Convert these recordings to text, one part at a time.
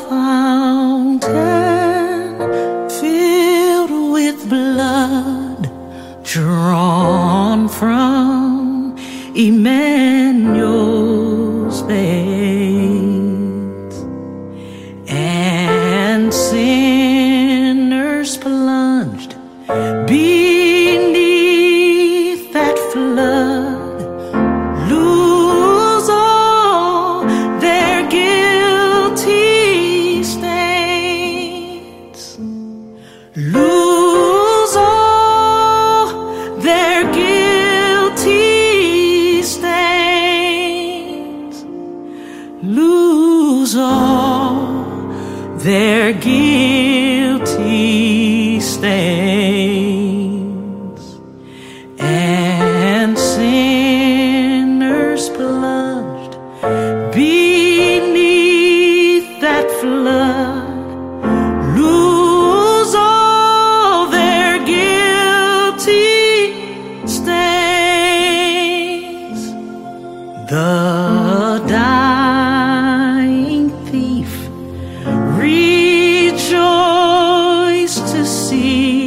fountain filled with blood drawn from Emmanuel's veins, and sinners plunged beneath that flood lose all their guilty stains, lose all their guilty stains, lose all their guilty stains, and sinners plunged beneath that flood lose all their guilty stains. The dying thief rejoiced to see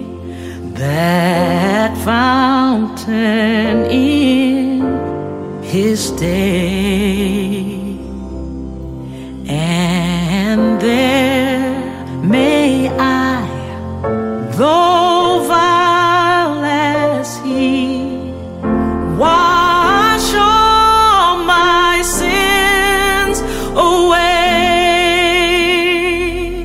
that fountain in his day, and there may I, though vile as he, wash all my sins away,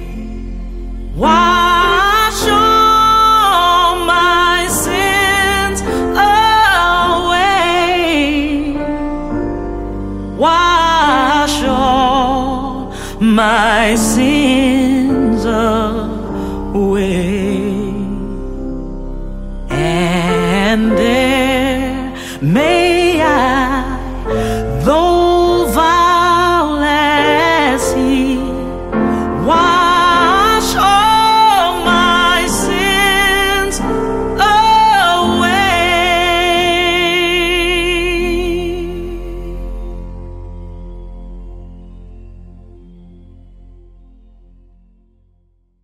wash all my sins away, wash all my sins away, and there may